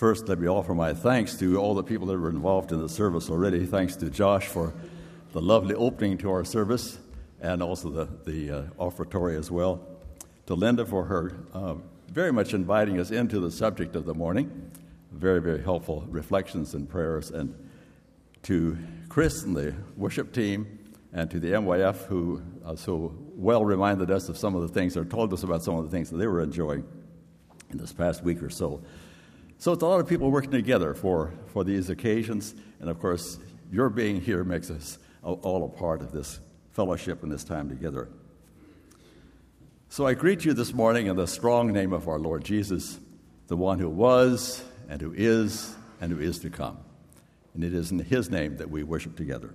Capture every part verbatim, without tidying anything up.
First, let me offer my thanks to all the people that were involved in the service already. Thanks to Josh for the lovely opening to our service, and also the, the uh, offertory as well. To Linda for her uh, very much inviting us into the subject of the morning. Very, very helpful reflections and prayers. And to Chris and the worship team, and to the M Y F who uh, so well reminded us of some of the things, or told us about some of the things that they were enjoying in this past week or so. So it's a lot of people working together for, for these occasions, and of course, your being here makes us all a part of this fellowship and this time together. So I greet you this morning in the strong name of our Lord Jesus, the one who was, and who is, and who is to come. And it is in his name that we worship together.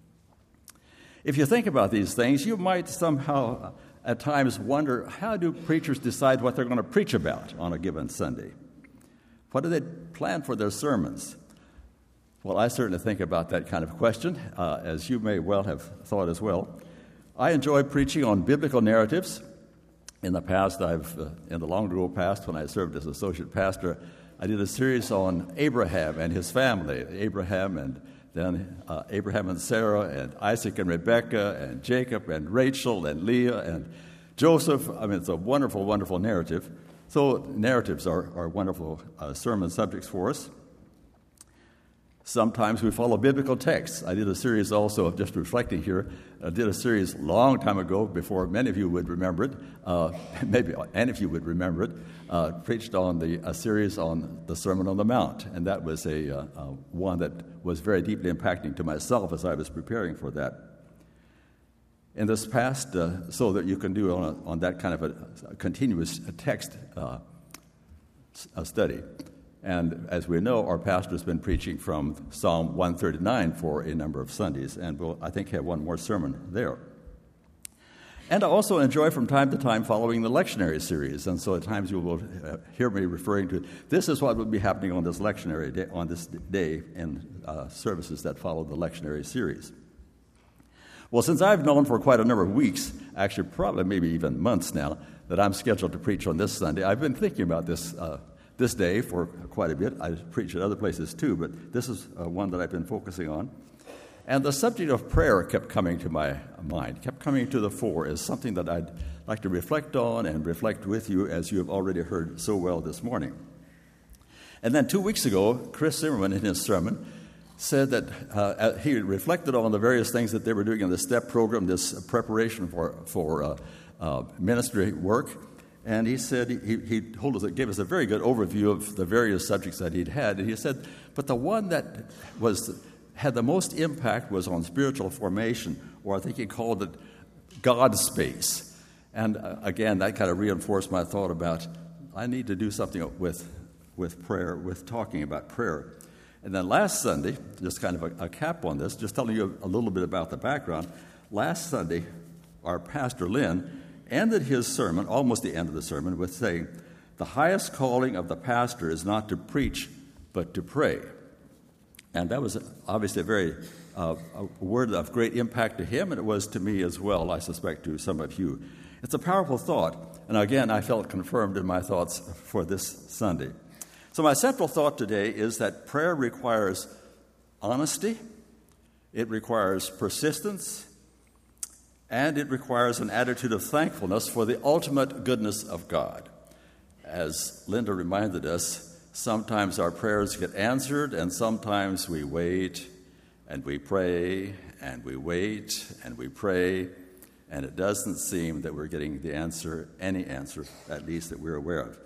If you think about these things, you might somehow at times wonder, how do preachers decide what they're going to preach about on a given Sunday? What do they plan for their sermons? Well, I certainly think about that kind of question, uh, as you may well have thought as well. I enjoy preaching on biblical narratives. In the past, I've uh, in the long ago past, when I served as associate pastor, I did a series on Abraham and his family, Abraham and then uh, Abraham and Sarah and Isaac and Rebekah and Jacob and Rachel and Leah and Joseph. I mean, it's a wonderful, wonderful narrative. So narratives are, are wonderful uh, sermon subjects for us. Sometimes we follow biblical texts. I did a series also of just reflecting here. I did a series a long time ago, before many of you would remember it, uh, maybe any of you would remember it, uh, preached on the a series on the Sermon on the Mount. And that was a uh, uh, one that was very deeply impacting to myself as I was preparing for that. In this past, uh, so that you can do on, a, on that kind of a, a continuous text uh, a study. And as we know, our pastor has been preaching from Psalm one thirty-nine for a number of Sundays, and we'll, I think, have one more sermon there. And I also enjoy from time to time following the lectionary series, and so at times you will uh, hear me referring to, this is what will be happening on this lectionary day, on this day in uh, services that follow the lectionary series. Well, since I've known for quite a number of weeks, actually probably maybe even months now, that I'm scheduled to preach on this Sunday, I've been thinking about this uh, this day for quite a bit. I preach at other places too, but this is uh, one that I've been focusing on. And the subject of prayer kept coming to my mind, kept coming to the fore as something that I'd like to reflect on and reflect with you, as you have already heard so well this morning. And then two weeks ago, Chris Zimmerman in his sermon said that uh, he reflected on the various things that they were doing in the STEP program, this preparation for, for uh, uh, ministry work. And he said, he, he told us, gave us a very good overview of the various subjects that he'd had. And he said, but the one that was had the most impact was on spiritual formation, or I think he called it God space. And uh, again, that kind of reinforced my thought about, I need to do something with, with prayer, with talking about prayer. And then last Sunday, just kind of a, a cap on this, just telling you a, a little bit about the background. Last Sunday, our pastor, Lynn, ended his sermon, almost the end of the sermon, with saying, the highest calling of the pastor is not to preach, but to pray. And that was obviously a very uh, a word of great impact to him, and it was to me as well, I suspect, to some of you. It's a powerful thought, and again, I felt confirmed in my thoughts for this Sunday. So my central thought today is that prayer requires honesty, it requires persistence, and it requires an attitude of thankfulness for the ultimate goodness of God. As Linda reminded us, sometimes our prayers get answered, and sometimes we wait, and we pray, and we wait, and we pray, and it doesn't seem that we're getting the answer, any answer, at least that we're aware of.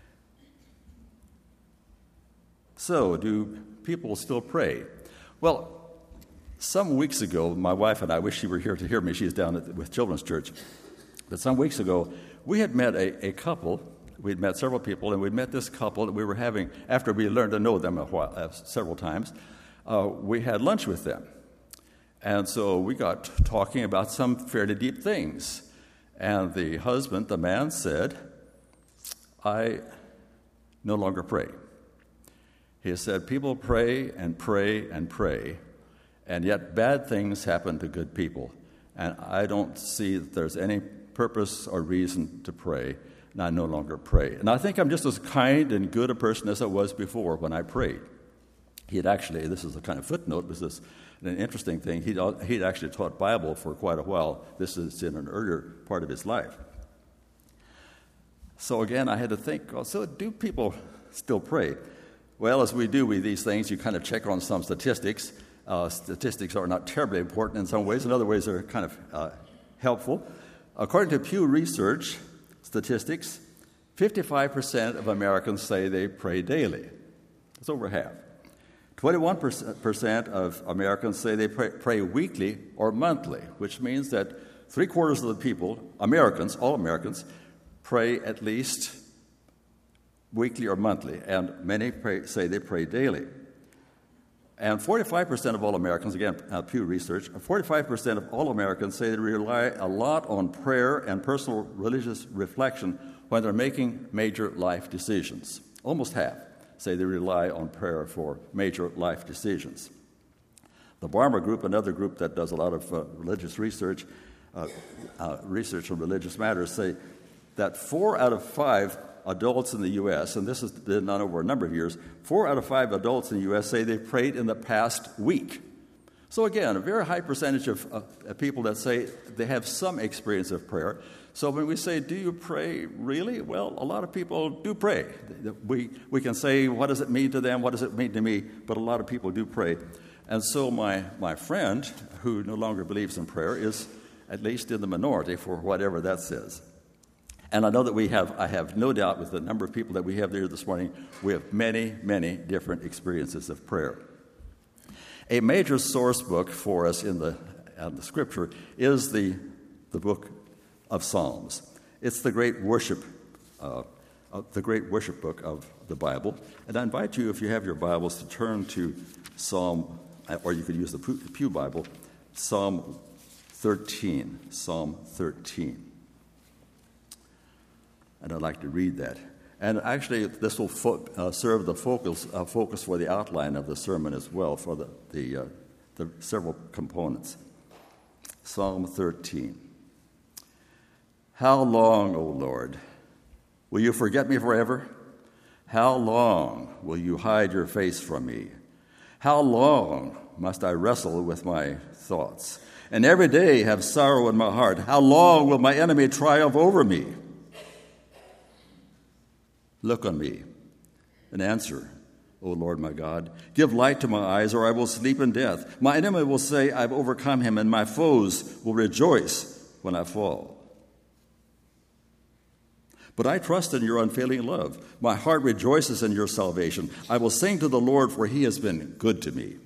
So, do people still pray? Well, some weeks ago, my wife and I, wish she were here to hear me, she's down at, with Children's Church, but some weeks ago, we had met a, a couple. We'd met several people, and we'd met this couple that we were having, after we learned to know them a while, uh, several times, uh, we had lunch with them. And so we got talking about some fairly deep things. And the husband, the man, said, I no longer pray. He said, people pray and pray and pray, and yet bad things happen to good people. And I don't see that there's any purpose or reason to pray. and I no longer pray. And I think I'm just as kind and good a person as I was before when I prayed. He had actually, this is a kind of footnote, was this an interesting thing. He'd, he'd actually taught Bible for quite a while. This is in an earlier part of his life. So again, I had to think, well, so do people still pray? Well, as we do with these things, you kind of check on some statistics. Uh, statistics are not terribly important in some ways. In other ways, they're kind of uh, helpful. According to Pew Research statistics, fifty-five percent of Americans say they pray daily. That's over half. twenty-one percent of Americans say they pray, pray weekly or monthly, which means that three-quarters of the people, Americans, all Americans, pray at least weekly or monthly, and many pray, say they pray daily. And forty-five percent of all Americans, again, uh, Pew Research, forty-five percent of all Americans say they rely a lot on prayer and personal religious reflection when they're making major life decisions. Almost half say they rely on prayer for major life decisions. The Barmer Group, another group that does a lot of uh, religious research, uh, uh, research on religious matters, say that four out of five adults in the U S, and this has been done over a number of years, four out of five adults in the U S say they've prayed in the past week. So again, a very high percentage of, of, of people that say they have some experience of prayer. So when we say, do you pray really? Well, a lot of people do pray. We, we can say, what does it mean to them? What does it mean to me? But a lot of people do pray. And so my, my friend, who no longer believes in prayer, is at least in the minority for whatever that says. And I know that we have, I have no doubt with the number of people that we have there this morning, we have many, many different experiences of prayer. A major source book for us in the, uh, the Scripture is the, the book of Psalms. It's the great worship, uh, uh, the great worship book of the Bible. And I invite you, if you have your Bibles, to turn to Psalm, or you could use the Pew Bible, Psalm thirteen, Psalm thirteen. And I'd like to read that. And actually, this will fo- uh, serve the focus, uh, focus for the outline of the sermon as well, for the, the, uh, the several components. Psalm thirteen. How long, O Lord, will you forget me forever? How long will you hide your face from me? How long must I wrestle with my thoughts, and every day have sorrow in my heart? How long will my enemy triumph over me? Look on me and answer, O Lord my God. Give light to my eyes, or I will sleep in death. My enemy will say, I've overcome him, and my foes will rejoice when I fall. But I trust in your unfailing love. My heart rejoices in your salvation. I will sing to the Lord, for he has been good to me.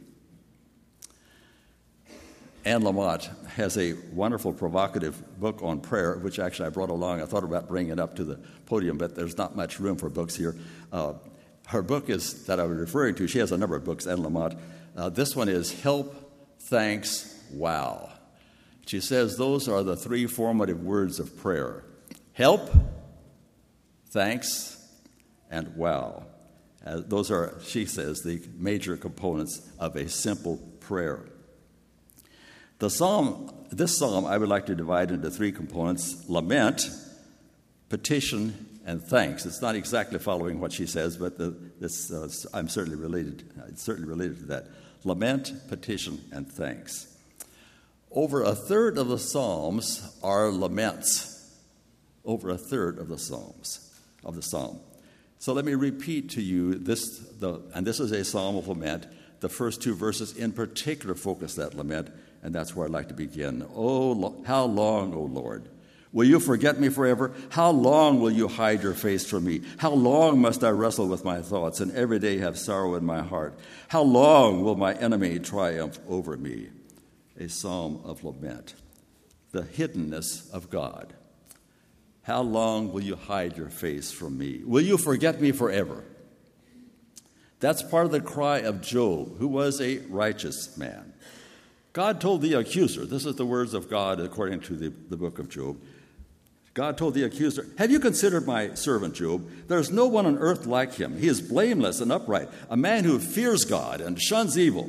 Anne Lamott has a wonderful, provocative book on prayer, which actually I brought along. I thought about bringing it up to the podium, but there's not much room for books here. Uh, her book is, that I was referring to, she has a number of books, Anne Lamott. Uh, this one is Help, Thanks, Wow. She says those are the three formative words of prayer. Help, thanks, and wow. Uh, those are, she says, the major components of a simple prayer. The psalm, this psalm, I would like to divide into three components: lament, petition, and thanks. It's not exactly following what she says, but the, this, uh, I'm certainly related. It's certainly related to that. Lament, petition, and thanks. Over a third of the psalms are laments. Over a third of the psalms of the psalm. So let me repeat to you this, the, and this is a psalm of lament. The first two verses in particular focus that lament, and that's where I'd like to begin. Oh, how long, O Lord, will you forget me forever? How long will you hide your face from me? How long must I wrestle with my thoughts and every day have sorrow in my heart? How long will my enemy triumph over me? A psalm of lament. The hiddenness of God. How long will you hide your face from me? Will you forget me forever? That's part of the cry of Job, who was a righteous man. God told the accuser, this is the words of God according to the, the book of Job. God told the accuser, have you considered my servant Job? There is no one on earth like him. He is blameless and upright, a man who fears God and shuns evil.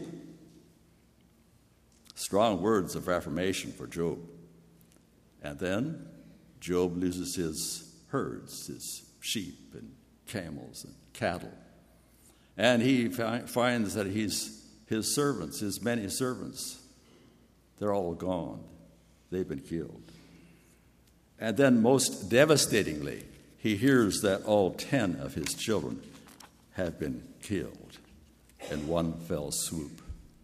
Strong words of affirmation for Job. And then Job loses his herds, his sheep and camels and cattle. And he fi- finds that he's, his servants, his many servants, they're all gone. They've been killed. And then most devastatingly, he hears that all ten of his children have been killed in one fell swoop.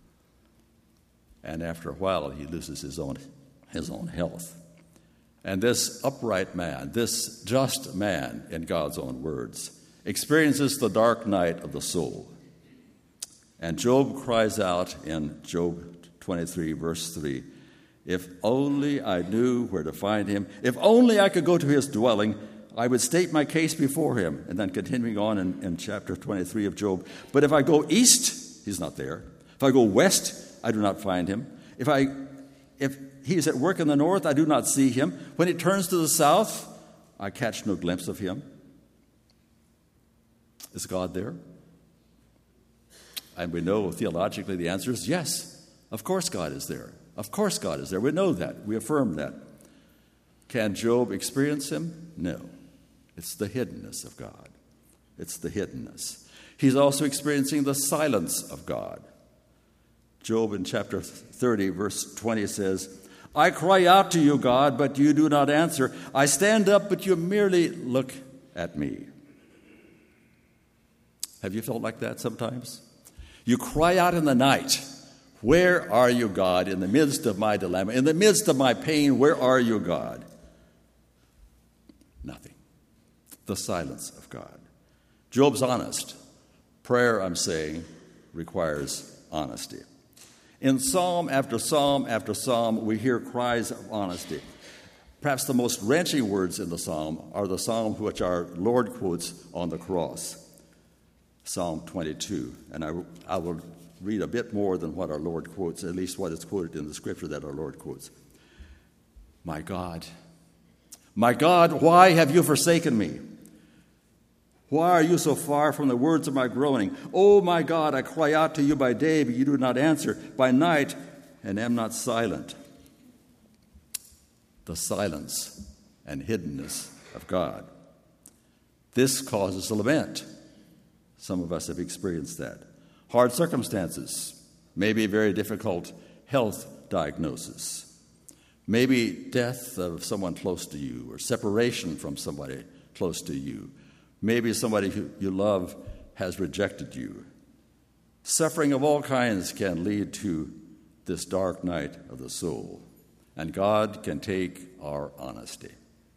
And after a while, he loses his own, his own health. And this upright man, this just man, in God's own words, experiences the dark night of the soul. And Job cries out in Job twenty-three, verse three, "If only I knew where to find him, if only I could go to his dwelling, I would state my case before him." And then continuing on in, in chapter twenty-three of Job, "But if I go east, he's not there. If I go west, I do not find him. If I, if he is at work in the north, I do not see him. When he turns to the south, I catch no glimpse of him." Is God there? And we know theologically the answer is yes. Of course God is there. Of course God is there. We know that. We affirm that. Can Job experience him? No. It's the hiddenness of God. It's the hiddenness. He's also experiencing the silence of God. Job in chapter thirty, verse twenty says, "I cry out to you, God, but you do not answer. I stand up, but you merely look at me." Have you felt like that sometimes? You cry out in the night, "Where are you, God, in the midst of my dilemma, in the midst of my pain, where are you, God?" Nothing. The silence of God. Job's honest. Prayer, I'm saying, requires honesty. In psalm after psalm after psalm, we hear cries of honesty. Perhaps the most wrenching words in the psalm are the psalm which our Lord quotes on the cross, Psalm twenty-two. And I, I will read a bit more than what our Lord quotes, at least what is quoted in the scripture that our Lord quotes. "My God, my God, why have you forsaken me? Why are you so far from the words of my groaning? Oh, my God, I cry out to you by day, but you do not answer, by night, and am not silent." The silence and hiddenness of God. This causes a lament. Some of us have experienced that. Hard circumstances, maybe a very difficult health diagnosis, maybe death of someone close to you or separation from somebody close to you. Maybe somebody who you love has rejected you. Suffering of all kinds can lead to this dark night of the soul, and God can take our honesty.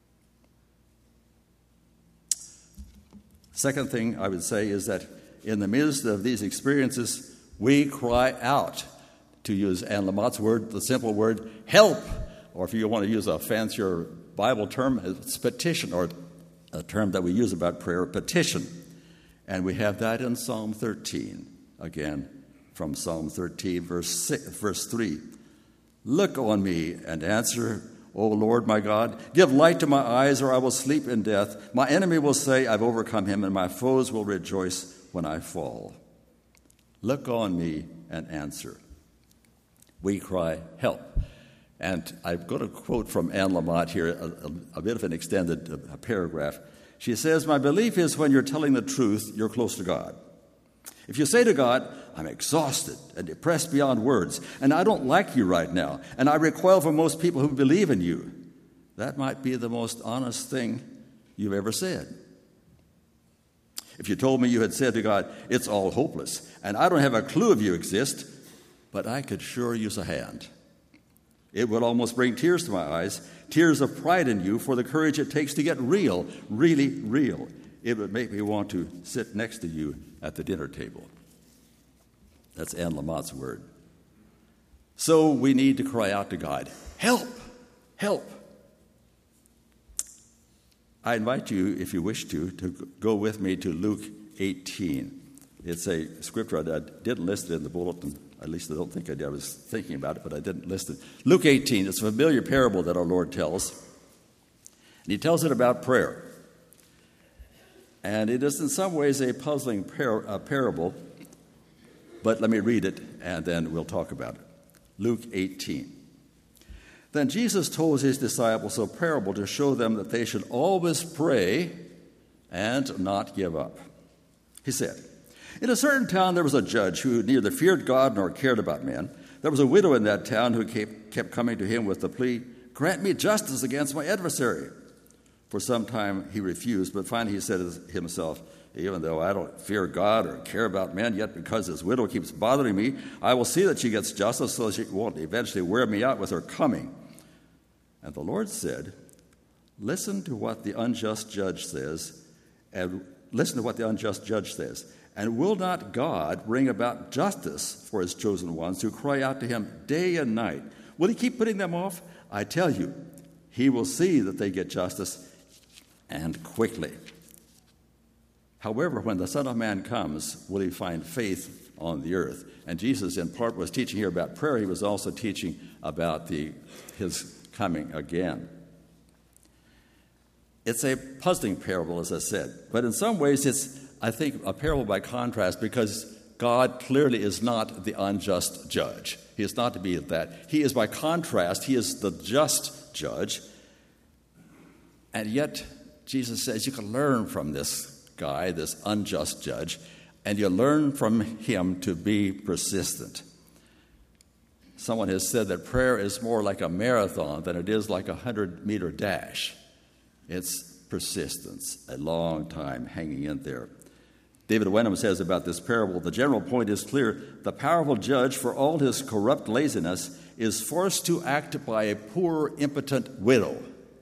Second thing I would say is that in the midst of these experiences, we cry out, to use Anne Lamott's word, the simple word, help, or if you want to use a fancier Bible term, it's petition, or a term that we use about prayer, petition. And we have that in Psalm thirteen, again, from Psalm thirteen, verse six, verse three. "Look on me and answer, O Lord my God. Give light to my eyes, or I will sleep in death. My enemy will say, I've overcome him, and my foes will rejoice when I fall. Look on me and answer." We cry, help. And I've got a quote from Anne Lamott here, a, a, a bit of an extended a, a paragraph. She says, "My belief is when you're telling the truth, you're close to God. If you say to God, I'm exhausted and depressed beyond words, and I don't like you right now, and I recoil from most people who believe in you, that might be the most honest thing you've ever said. If you told me you had said to God, it's all hopeless, and I don't have a clue if you exist, but I could sure use a hand. It would almost bring tears to my eyes, tears of pride in you for the courage it takes to get real, really real. It would make me want to sit next to you at the dinner table." That's Anne Lamott's word. So we need to cry out to God, help, help. I invite you, if you wish to, to go with me to Luke eighteen. It's a scripture I didn't list it in the bulletin. At least I don't think I did. I was thinking about it, but I didn't list it. Luke eighteen, it's a familiar parable that our Lord tells. And he tells it about prayer. And it is in some ways a puzzling par- uh, parable, but let me read it and then we'll talk about it. Luke eighteen. Then Jesus told his disciples a parable to show them that they should always pray and not give up. He said, "In a certain town there was a judge who neither feared God nor cared about men. There was a widow in that town who kept coming to him with the plea, 'Grant me justice against my adversary.' For some time he refused, but finally he said to himself, 'Even though I don't fear God or care about men, yet because this widow keeps bothering me, I will see that she gets justice so she won't eventually wear me out with her coming.' And the Lord said, 'Listen to what the unjust judge says, and listen to what the unjust judge says. And will not God bring about justice for his chosen ones who cry out to him day and night? Will he keep putting them off? I tell you, he will see that they get justice, and quickly. However, when the Son of Man comes, will he find faith on the earth?'" And Jesus, in part, was teaching here about prayer. He was also teaching about the his coming again. It's a puzzling parable, as I said. But in some ways, it's, I think, a parable by contrast, because God clearly is not the unjust judge. He is not to be that. He is, by contrast, he is the just judge. And yet, Jesus says you can learn from this guy, this unjust judge, and you learn from him to be persistent. Someone has said that prayer is more like a marathon than it is like a hundred-meter dash. It's persistence, a long time hanging in there. David Wenham says about this parable, "The general point is clear. The powerful judge, for all his corrupt laziness, is forced to act by a poor, impotent widow.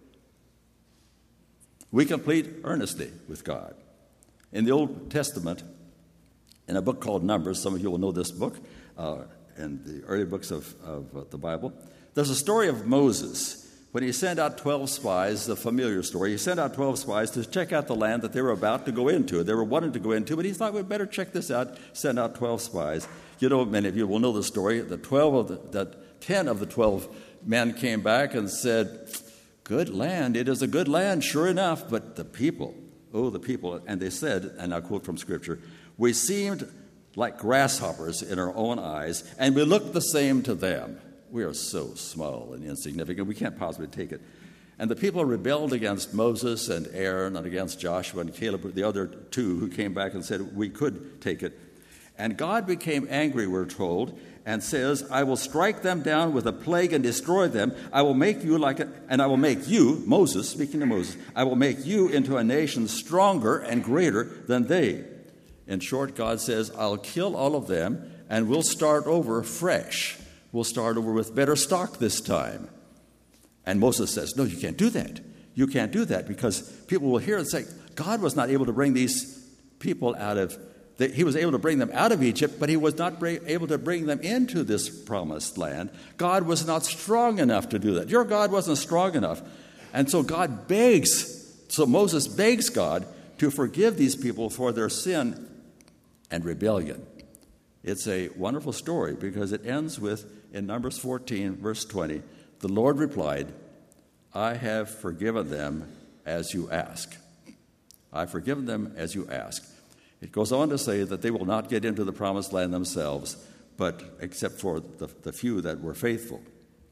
We can plead earnestly with God." In the Old Testament, in a book called Numbers, some of you will know this book, uh, in the early books of, of uh, the Bible, there's a story of Moses. When he sent out twelve spies, the familiar story, he sent out twelve spies to check out the land that they were about to go into. They were wanting to go into, but he thought, we'd better check this out, send out twelve spies. You know, many of you will know the story. The twelve of the, the ten of the twelve men came back and said, "Good land, it is a good land, sure enough, but the people, oh, the people," and they said, and I'll quote from Scripture, "We seemed like grasshoppers in our own eyes, and we looked the same to them." We are so small and insignificant, we can't possibly take it. And the people rebelled against Moses and Aaron and against Joshua and Caleb, the other two who came back and said, we could take it. And God became angry, we're told, and says, "I will strike them down with a plague and destroy them. I will make you like a, and I will make you," Moses, speaking to Moses, "I will make you into a nation stronger and greater than they." In short, God says, I'll kill all of them, and we'll start over fresh. We'll start over with better stock this time. And Moses says, "No, you can't do that. You can't do that," because people will hear and say, God was not able to bring these people out of, he was able to bring them out of Egypt, but he was not able to bring them into this promised land. God was not strong enough to do that. Your God wasn't strong enough. And so God begs, so Moses begs God to forgive these people for their sin and rebellion. It's a wonderful story because it ends with, in Numbers fourteen, verse twenty, the Lord replied, "I have forgiven them as you ask." I've forgiven them as you ask. It goes on to say that they will not get into the promised land themselves, but except for the, the few that were faithful.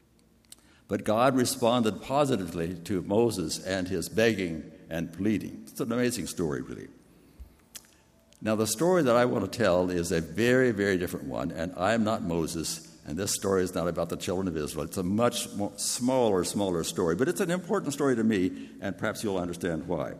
But God responded positively to Moses and his begging and pleading. It's an amazing story, really. Now, the story that I want to tell is a very, very different one, and I'm not Moses, and this story is not about the children of Israel. It's a much more smaller, smaller story, but it's an important story to me, and perhaps you'll understand why.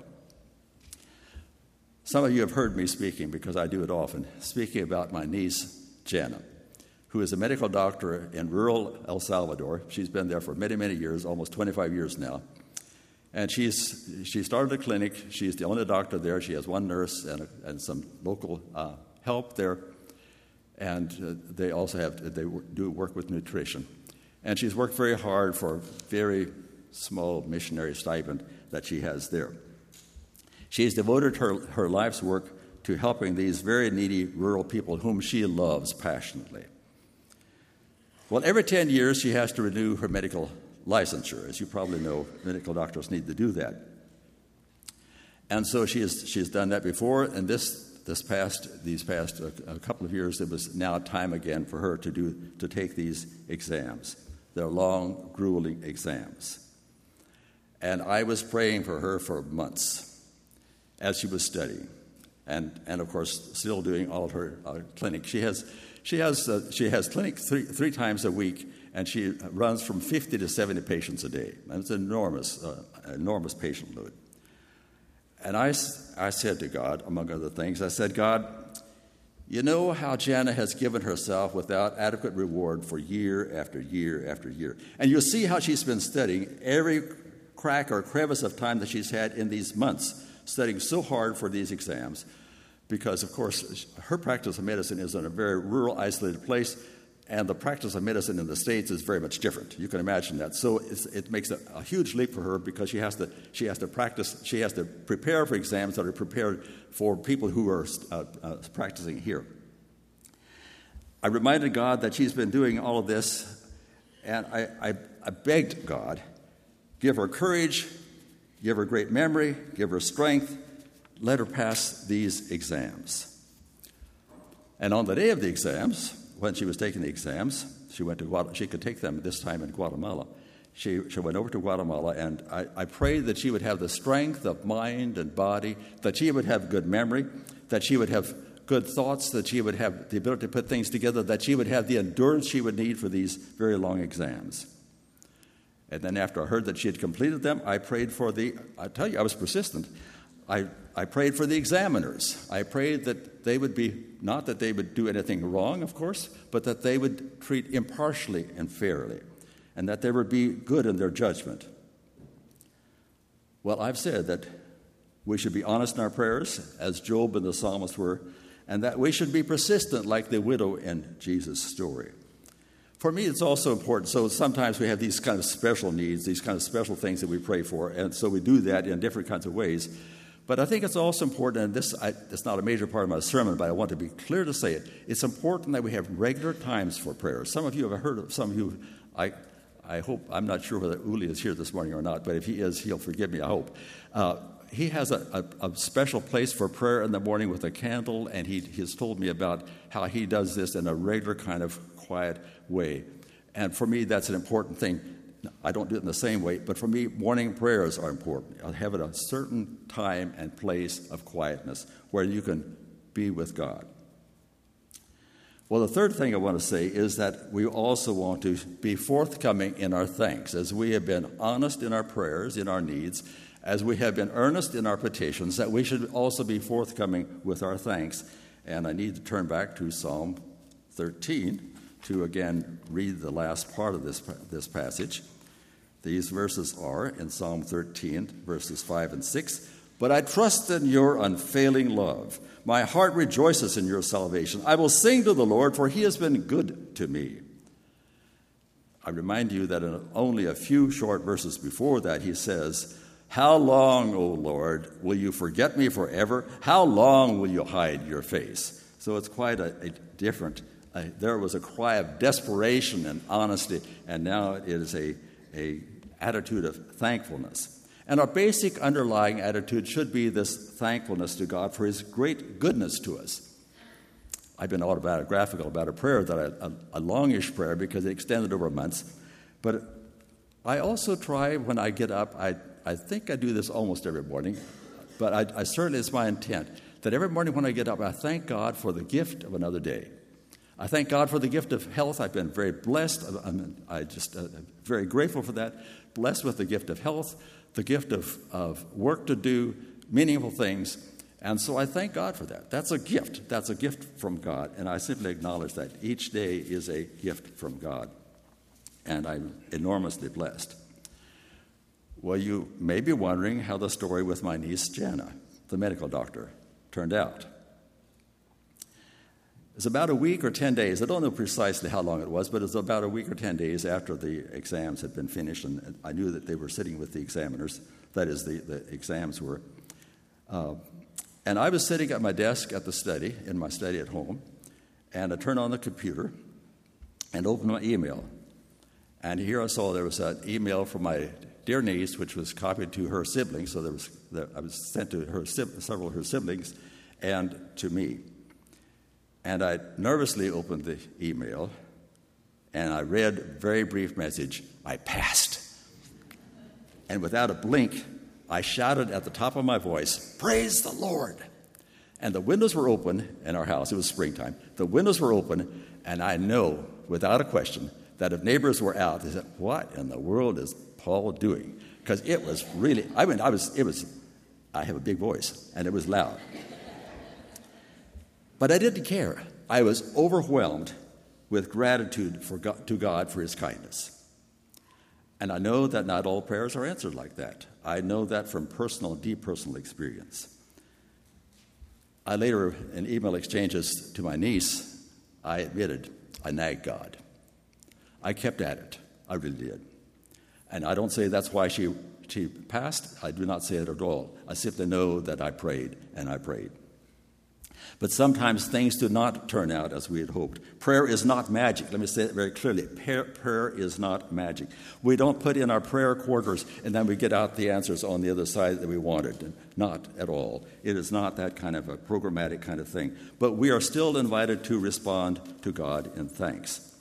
Some of you have heard me speaking, because I do it often, speaking about my niece, Jana, who is a medical doctor in rural El Salvador. She's been there for many, many years, almost twenty-five years now. And she's she started a clinic. She's the only doctor there. She has one nurse and, a, and some local uh, help there. And uh, they also have they do work with nutrition. And she's worked very hard for a very small missionary stipend that she has there. She's devoted her, her life's work to helping these very needy rural people whom she loves passionately. Well, every ten years she has to renew her medical licensure. As you probably know, medical doctors need to do that. And so she has, she's done that before, and this this past these past a, a couple of years, it was now time again for her to do to take these exams. their long, grueling exams. And I was praying for her for months as she was studying, and, and of course, still doing all of her uh, clinic. She has she has uh, she has clinic three three times a week, and she runs from fifty to seventy patients a day. And it's an enormous uh, enormous patient load. And I I said to God, among other things, I said, God, you know how Jana has given herself without adequate reward for year after year after year, and you'll see how she's been studying every crack or crevice of time that she's had in these months, studying so hard for these exams, because, of course, her practice of medicine is in a very rural, isolated place, and the practice of medicine in the States is very much different. You can imagine that. So it's, it makes a, a huge leap for her because she has to she has to practice, she has to prepare for exams that are prepared for people who are uh, uh, practicing here. I reminded God that she's been doing all of this, and I, I, I begged God, give her courage, give her great memory, give her strength, let her pass these exams. And on the day of the exams, when she was taking the exams, she went to Guatemala. She could take them this time in Guatemala. She, she went over to Guatemala, and I, I prayed that she would have the strength of mind and body, that she would have good memory, that she would have good thoughts, that she would have the ability to put things together, that she would have the endurance she would need for these very long exams. And then after I heard that she had completed them, I prayed for the, I tell you, I was persistent. I, I prayed for the examiners. I prayed that they would be, not that they would do anything wrong, of course, but that they would treat impartially and fairly, and that they would be good in their judgment. Well, I've said that we should be honest in our prayers, as Job and the psalmist were, and that we should be persistent like the widow in Jesus' story. For me, it's also important. So sometimes we have these kind of special needs, these kind of special things that we pray for, and so we do that in different kinds of ways. But I think it's also important, and this I, it's not a major part of my sermon, but I want to be clear to say it. It's important that we have regular times for prayer. Some of you have heard of, some of you, I I hope, I'm not sure whether Uli is here this morning or not, but if he is, he'll forgive me, I hope. Uh, he has a, a, a special place for prayer in the morning with a candle, and he has told me about how he does this in a regular kind of quiet way. And for me, that's an important thing. I don't do it in the same way, but for me, morning prayers are important. I have it a certain time and place of quietness where you can be with God. Well, the third thing I want to say is that we also want to be forthcoming in our thanks. As we have been honest in our prayers, in our needs, as we have been earnest in our petitions, that we should also be forthcoming with our thanks. And I need to turn back to Psalm thirteen to again read the last part of this, this passage. These verses are in Psalm thirteen, verses five and six. But I trust in your unfailing love. My heart rejoices in your salvation. I will sing to the Lord, for he has been good to me. I remind you that in only a few short verses before that, he says, how long, O Lord, will you forget me forever? How long will you hide your face? So it's quite a, a different, uh, there was a cry of desperation and honesty, and now it is a, a attitude of thankfulness. And our basic underlying attitude should be this thankfulness to God for his great goodness to us. I've been autobiographical about a prayer, that I, a, a longish prayer, because it extended over months. But I also try when I get up, I, I think I do this almost every morning, but I, I certainly, it's my intent, that every morning when I get up, I thank God for the gift of another day. I thank God for the gift of health. I've been very blessed. I'm I just uh, very grateful for that. Blessed with the gift of health, the gift of, of work to do, meaningful things. And so I thank God for that. That's a gift. That's a gift from God. And I simply acknowledge that each day is a gift from God. And I'm enormously blessed. Well, you may be wondering how the story with my niece, Jana, the medical doctor, turned out. It's about a week or ten days. I don't know precisely how long it was, but it was about a week or ten days after the exams had been finished, and I knew that they were sitting with the examiners. That is, the, the exams were. Uh, and I was sitting at my desk at the study, in my study at home, and I turned on the computer and opened my email. And here I saw there was an email from my dear niece, which was copied to her siblings, so there was I was sent to her several of her siblings and to me. And I nervously opened the email, and I read a very brief message. I passed. And without a blink, I shouted at the top of my voice, "Praise the Lord!" And the windows were open in our house. It was springtime. The windows were open, and I know, without a question, that if neighbors were out, they said, "What in the world is Paul doing?" Because it was really, I mean, I was, it was, I have a big voice, and it was loud. But I didn't care. I was overwhelmed with gratitude for God, to God for his kindness. And I know that not all prayers are answered like that. I know that from personal, deep personal experience. I later, in email exchanges to my niece, I admitted I nagged God. I kept at it. I really did. And I don't say that's why she, she passed. I do not say it at all. I simply know that I prayed, and I prayed. But sometimes things do not turn out as we had hoped. Prayer is not magic. Let me say it very clearly. Prayer, prayer is not magic. We don't put in our prayer quarters and then we get out the answers on the other side that we wanted. Not at all. It is not that kind of a programmatic kind of thing. But we are still invited to respond to God in thanks.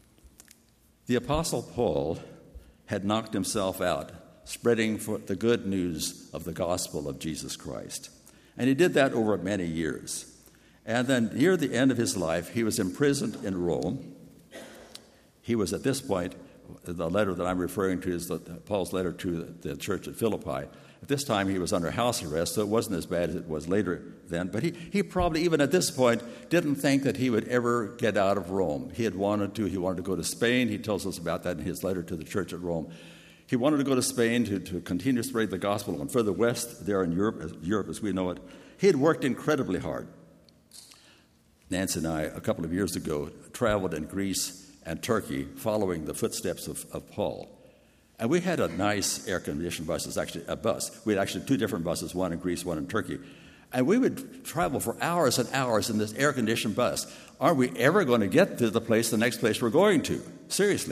The Apostle Paul had knocked himself out, spreading for the good news of the gospel of Jesus Christ. And he did that over many years. And then near the end of his life, he was imprisoned in Rome. He was at this point, the letter that I'm referring to is the, Paul's letter to the, the church at Philippi. At this time, he was under house arrest, so it wasn't as bad as it was later then. But he, he probably, even at this point, didn't think that he would ever get out of Rome. He had wanted to. He wanted to go to Spain. He tells us about that in his letter to the church at Rome. He wanted to go to Spain to, to continue to spread the gospel. And further west, there in Europe, Europe as we know it, he had worked incredibly hard. Nancy and I, a couple of years ago, traveled in Greece and Turkey following the footsteps of, of Paul. And we had a nice air-conditioned bus. It's actually a bus. We had actually two different buses, one in Greece, one in Turkey. And we would travel for hours and hours in this air-conditioned bus. Aren't we ever going to get to the place, the next place we're going to? Seriously.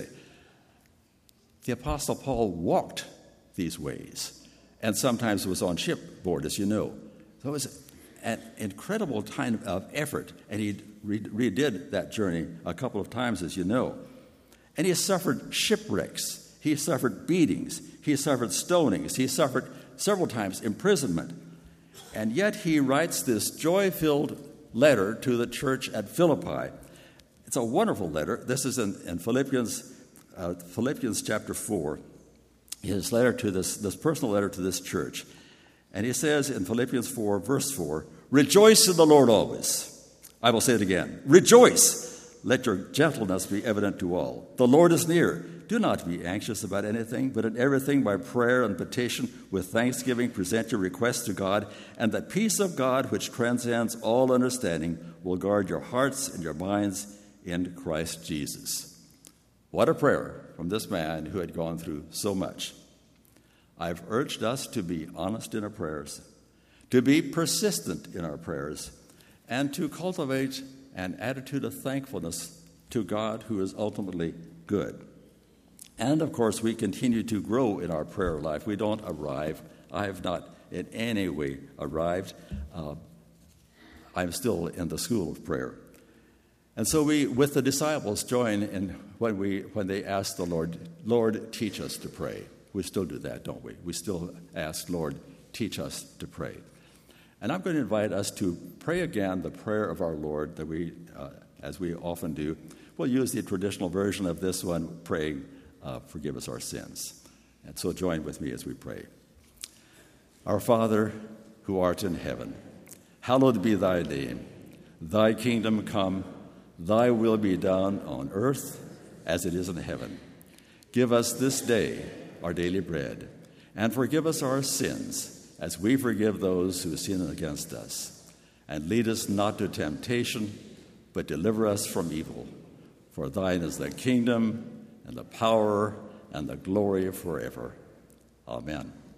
The Apostle Paul walked these ways, and sometimes was on shipboard, as you know. So it was an incredible time of effort, and he redid that journey a couple of times, as you know. And he suffered shipwrecks. He suffered beatings. He suffered stonings. He suffered several times imprisonment. And yet he writes this joy-filled letter to the church at Philippi. It's a wonderful letter. This is in, in Philippians, uh, Philippians chapter four. His letter to this, this personal letter to this church. And he says in Philippians four, verse four, "Rejoice in the Lord always." I will say it again. Rejoice. Let your gentleness be evident to all. The Lord is near. Do not be anxious about anything, but in everything by prayer and petition with thanksgiving present your requests to God, and the peace of God, which transcends all understanding, will guard your hearts and your minds in Christ Jesus. What a prayer from this man who had gone through so much. I've urged us to be honest in our prayers, to be persistent in our prayers, and to cultivate an attitude of thankfulness to God who is ultimately good. And, of course, we continue to grow in our prayer life. We don't arrive. I have not in any way arrived. Uh, I'm still in the school of prayer. And so we, with the disciples, join in when, we, when they ask the Lord, "Lord, teach us to pray." We still do that, don't we? We still ask, "Lord, teach us to pray." And I'm going to invite us to pray again the prayer of our Lord that we, uh, as we often do. We'll use the traditional version of this one, praying, uh, "Forgive us our sins." And so join with me as we pray. Our Father, who art in heaven, hallowed be thy name. Thy kingdom come, thy will be done on earth as it is in heaven. Give us this day our daily bread, and forgive us our sins as we forgive those who sin against us. And lead us not to temptation, but deliver us from evil. For thine is the kingdom and the power and the glory forever. Amen.